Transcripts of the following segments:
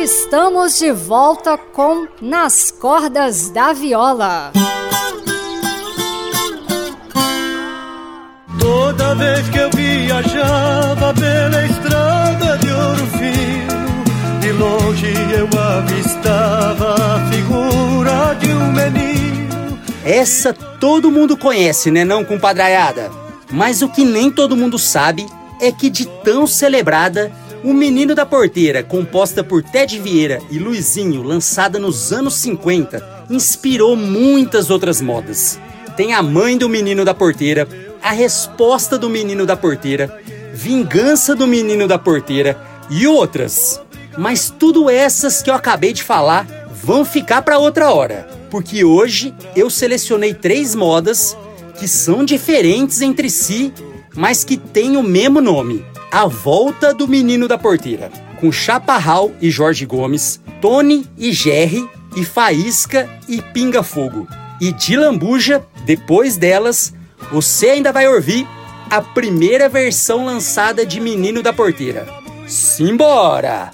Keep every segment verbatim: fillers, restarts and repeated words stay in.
Estamos de volta com Nas Cordas da Viola. Toda vez que eu viajava pela estrada de Ouro Fino, de longe eu avistava a figura de um menino. Essa todo mundo conhece, né não, compadraiada? Mas o que nem todo mundo sabe é que de tão celebrada, O Menino da Porteira, composta por Ted Vieira e Luizinho, lançada nos anos cinquenta, inspirou muitas outras modas. Tem A Mãe do Menino da Porteira, A Resposta do Menino da Porteira, Vingança do Menino da Porteira e outras. Mas tudo essas que eu acabei de falar vão ficar para outra hora, porque hoje eu selecionei três modas que são diferentes entre si, mas que têm o mesmo nome: A Volta do Menino da Porteira, com Chaparral e Jorge Gomes, Tony e Jerry, e Faísca e Pinga Fogo. E de lambuja, depois delas, você ainda vai ouvir a primeira versão lançada de Menino da Porteira. Simbora!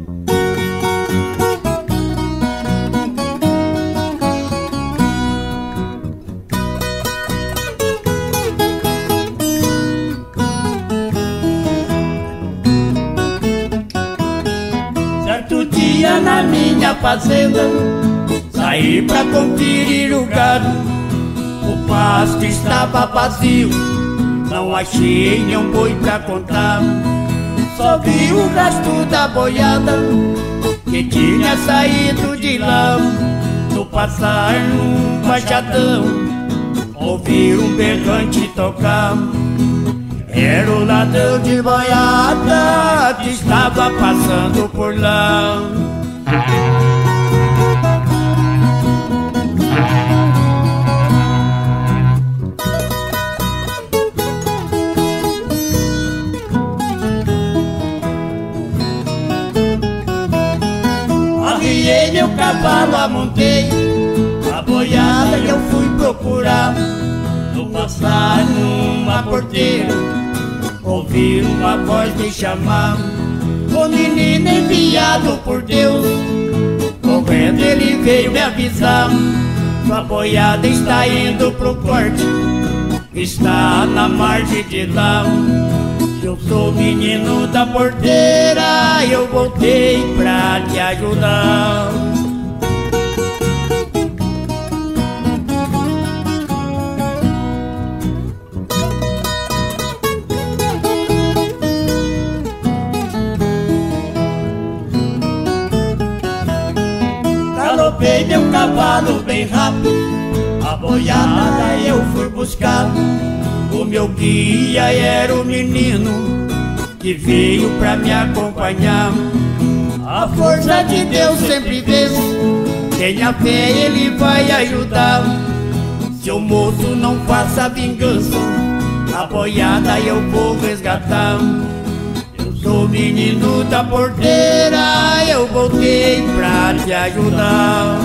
Certo dia na minha fazenda, saí pra conferir o gado. O pasto estava vazio, não achei nenhum boi pra contar. Só vi o resto da boiada que tinha saído de lá. No passar num baixadão, ouvi um berrante tocar. Era o ladrão de boiada que estava passando por lá. Arriei meu cavalo, amontei a boiada que eu fui procurar. No passar numa porteira, ouvi uma voz me chamar. O menino enviado por Deus, correndo ele veio me avisar. Sua boiada está indo pro corte, está na margem de lá. Eu sou menino da porteira, eu voltei pra te ajudar. Galopei meu cavalo bem rápido, a boiada eu fui buscar. O meu guia era o menino que veio pra me acompanhar. A força de Deus sempre vence, tenha fé, ele vai ajudar. Seu moço, não faça vingança, a boiada eu vou resgatar. Eu sou menino da porteira, eu voltei pra te ajudar.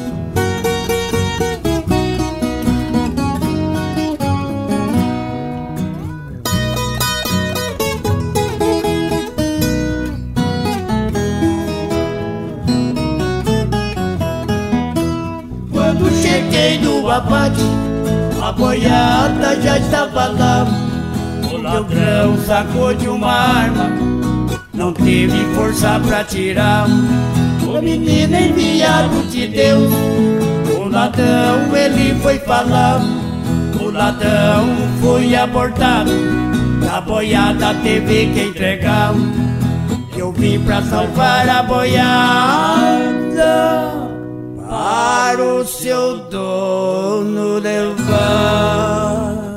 Cheguei no abate, a boiada já estava lá. O ladrão sacou de uma arma, não teve força pra tirar. O menino enviado de Deus, o ladrão ele foi falar. O ladrão foi abortado, a boiada teve que entregar. Eu vim pra salvar a boiada, para o seu dono levar.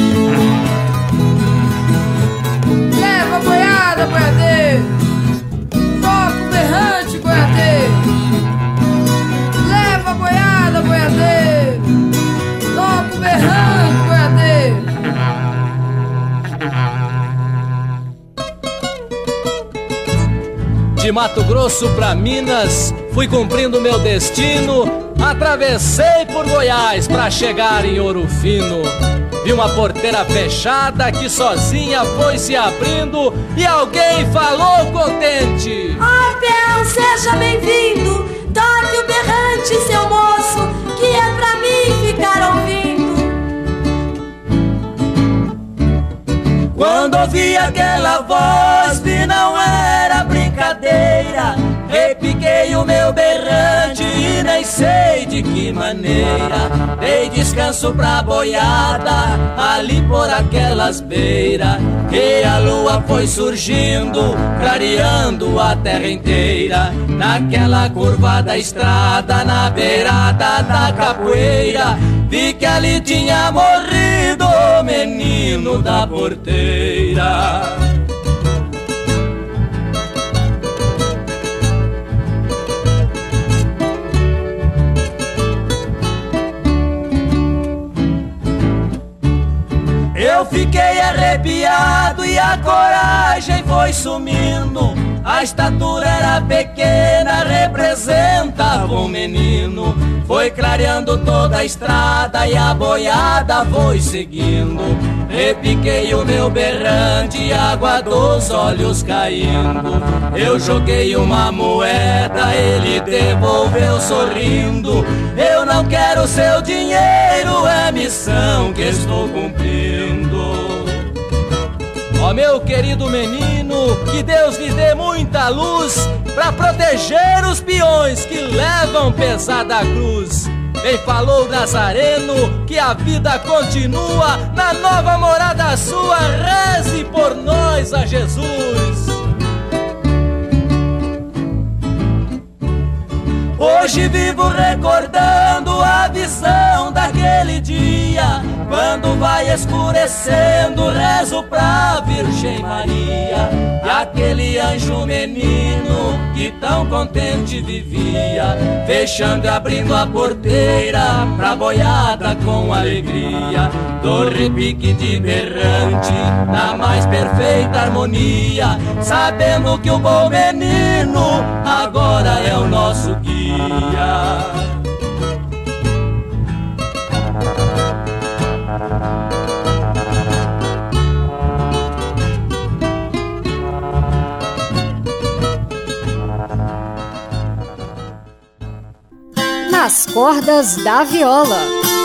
Leva a boiada, boiadeiro, foco berrante, boiadeiro. Leva a boiada, boiadeiro, toco berrante, boiadeiro. De Mato Grosso pra Minas, fui cumprindo meu destino. Atravessei por Goiás pra chegar em Ouro Fino. Vi uma porteira fechada que sozinha foi se abrindo e alguém falou contente: Abre peão, seja bem-vindo. Toque o berrante, seu moço, que é pra mim ficar ouvindo. Quando ouvi aquela voz, vi não era brincadeira. Repiquei o meu berrante e nem sei de que maneira. Dei descanso pra boiada ali por aquelas beiras, que a lua foi surgindo, clareando a terra inteira. Naquela curva da estrada, na beirada da capoeira, vi que ali tinha morrido o menino da porteira. Eu fiquei arrepiado e a coragem foi sumindo. A estatura era pequena, representava um menino. Foi clareando toda a estrada e a boiada foi seguindo. Repiquei o meu berrante, água dos olhos caindo. Eu joguei uma moeda, ele devolveu sorrindo. Eu não quero seu dinheiro, é missão que estou cumprindo. Ó oh, meu querido menino, que Deus lhe dê muita luz pra proteger os peões que levam pesada cruz. Bem falou o Nazareno, que a vida continua na nova morada sua. Reze por nós a Jesus. Hoje vivo recordando a visão daquele dia, quando vai escurecendo, rezo pra Virgem Maria. E aquele anjo menino que tão contente vivia, fechando e abrindo a porteira pra boiada com alegria. Do repique de berrante na mais perfeita harmonia, sabendo que o bom menino agora é o nosso guia. Nas cordas da viola.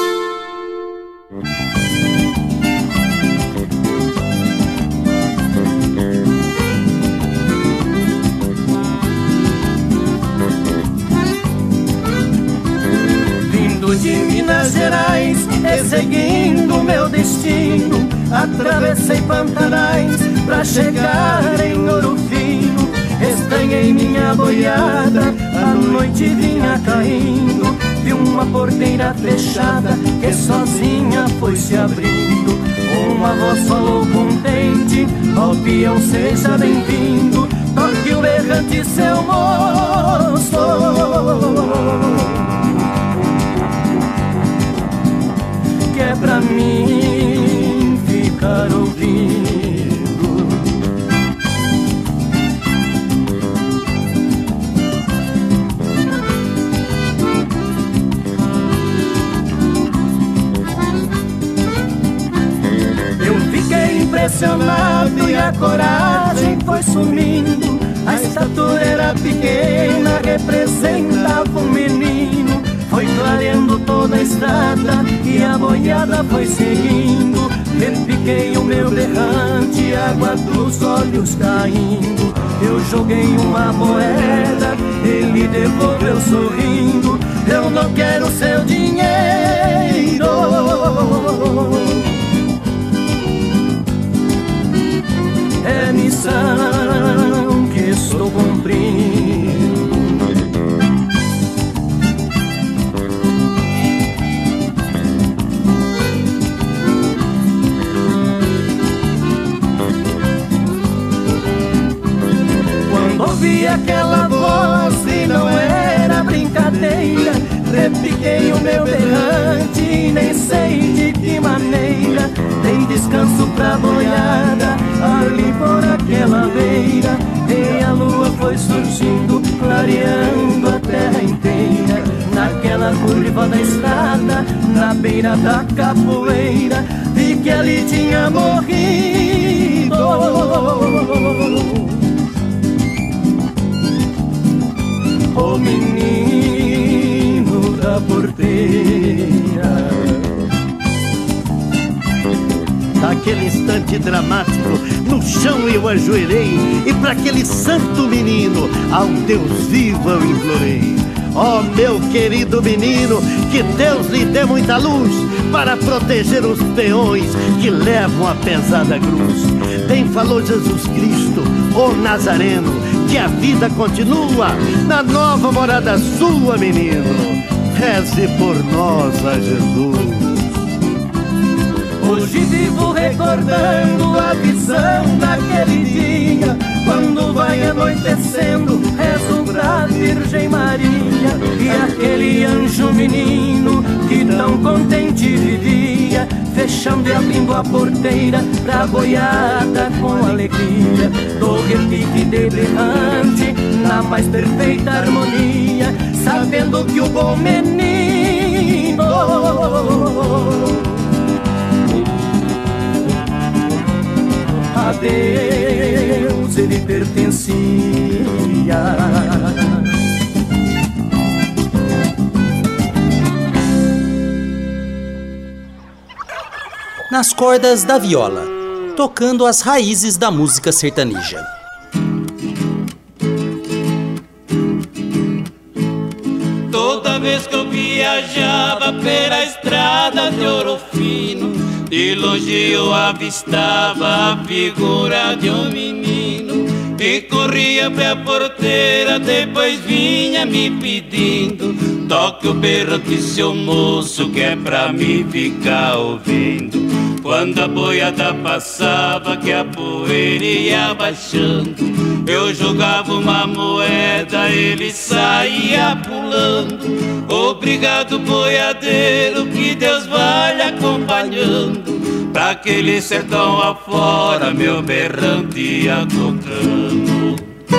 De Minas Gerais, e seguindo meu destino, atravessei Pantanais pra chegar em Ouro Fino. Estanhei minha boiada, a noite vinha caindo, vi uma porteira fechada que sozinha foi se abrindo. Uma voz falou contente: ó peão, seja bem-vindo, toque o berrante, seu moço, que é pra mim ficar ouvindo. Eu fiquei impressionado e a coragem foi sumindo. A estatura era pequena, representava um menino. Foi clareando toda a estrada e a boiada foi seguindo. Repiquei o meu berrante, água dos olhos caindo. Eu joguei uma moeda, ele devolveu sorrindo. Eu não quero seu dinheiro, é missão que estou cumprindo. Ouvi aquela voz e não era brincadeira. Repiquei o meu berrante e nem sei de que maneira. Dei descanso pra boiada ali por aquela beira, e a lua foi surgindo, clareando a terra inteira. Naquela curva da estrada, na beira da capoeira, vi que ali tinha morrido da porteira. Naquele instante dramático, no chão eu ajoelhei, e para aquele santo menino, ao Deus vivo eu implorei. Ó, meu querido menino, que Deus lhe dê muita luz para proteger os peões que levam a pesada cruz. Bem falou Jesus Cristo, o Nazareno, que a vida continua na nova morada sua, menino. Reze por nós a Jesus. Hoje vivo recordando a visão daquele dia, quando vai anoitecendo, rezo pra Virgem Maria. E aquele anjo menino que tão contente vivia, fechando e abrindo a porteira pra boiada com alegria. Do repique de berrante na mais perfeita harmonia, sabendo que o bom menino a Deus ele pertencia. Nas cordas da viola, tocando as raízes da música sertaneja. Toda vez que eu viajava pela estrada de Ouro Fino, de longe eu avistava a figura de um menino que corria pra porteira, depois vinha me pedindo: toque o berrante, seu moço, que é pra mim ficar ouvindo. Quando a boiada passava, que a poeira ia baixando, eu jogava uma moeda, ele saía pulando. Obrigado, boiadeiro, que Deus vai lhe acompanhando, pra aquele sertão afora meu berrante ia tocando.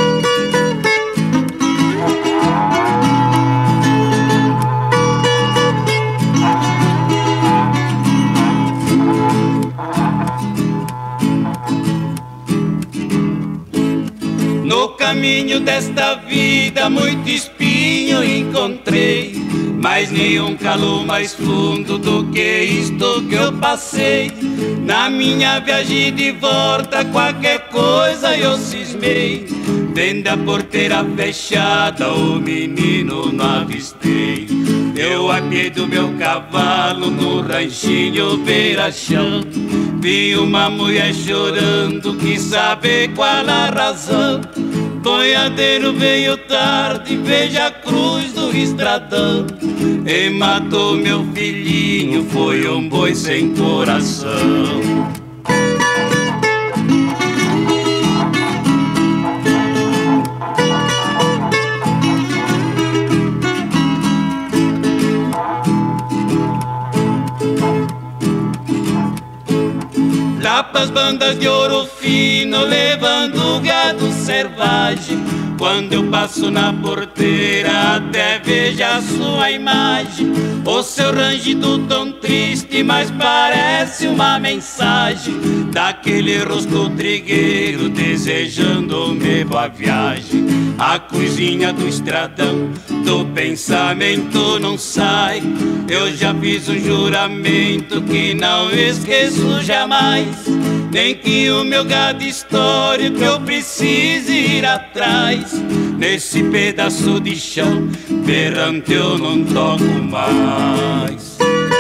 No caminho desta vida muito espinho encontrei, mas nenhum calo mais fundo do que isto que eu passei. Na minha viagem de volta qualquer coisa eu cismei, vendo a porteira fechada o menino não avistei. Eu apiei do meu cavalo no ranchinho beira-chão, vi uma mulher chorando, quis saber qual a razão. Boiadeiro veio tarde, veja a cruz do estradão, e matou meu filhinho, foi um boi sem coração. Lá pras bandas de Ouro Fino, levando gado selvagem, quando eu passo na porteira até vejo a sua imagem. O seu rangido tão triste, mas parece uma mensagem daquele rosto trigueiro desejando-me boa viagem. A coisinha do estradão do pensamento não sai, eu já fiz um juramento que não esqueço jamais, nem que o meu gado histórico eu precise ir atrás. Nesse pedaço de chão berrante eu não toco mais.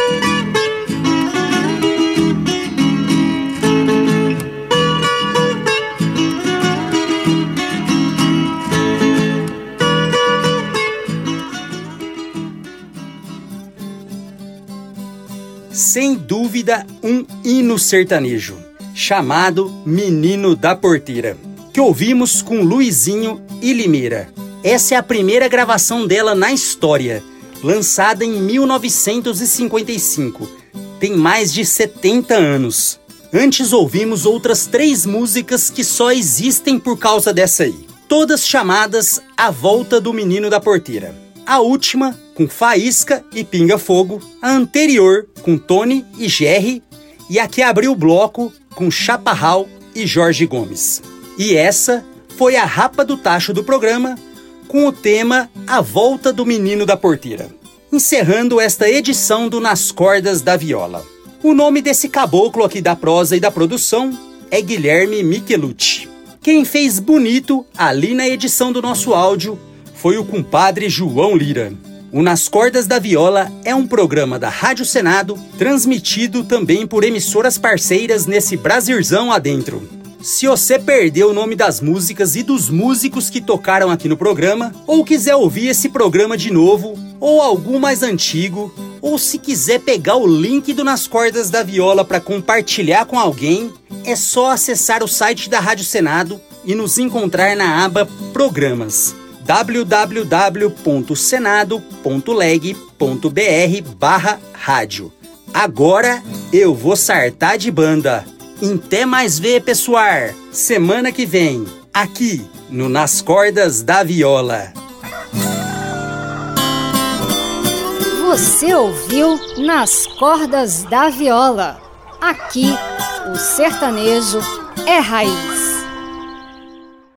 Sem dúvida, um hino sertanejo, chamado Menino da Porteira, que ouvimos com Luizinho e Limeira. Essa é a primeira gravação dela na história, lançada em mil novecentos e cinquenta e cinco. Tem mais de setenta anos. Antes ouvimos outras três músicas que só existem por causa dessa aí, todas chamadas A Volta do Menino da Porteira. A última com Faísca e Pinga Fogo, a anterior com Tony e Jerry, e a que abriu o bloco com Chaparral e Jorge Gomes. E essa foi a rapa do tacho do programa, com o tema A Volta do Menino da Porteira. encerrando esta edição do Nas Cordas da Viola. O nome desse caboclo aqui da prosa e da produção é Guilherme Michelucci. Quem fez bonito ali na edição do nosso áudio foi o compadre João Lira. O Nas Cordas da Viola é um programa da Rádio Senado, transmitido também por emissoras parceiras nesse Brasilzão adentro. Se você perdeu o nome das músicas e dos músicos que tocaram aqui no programa, ou quiser ouvir esse programa de novo, ou algum mais antigo, ou se quiser pegar o link do Nas Cordas da Viola para compartilhar com alguém, é só acessar o site da Rádio Senado e nos encontrar na aba Programas. w w w ponto senado ponto leg ponto b r barra rádio. Agora eu vou sartar de banda. Até mais ver, pessoal. Semana que vem, aqui no Nas Cordas da Viola. Você ouviu Nas Cordas da Viola. Aqui, o sertanejo é raiz.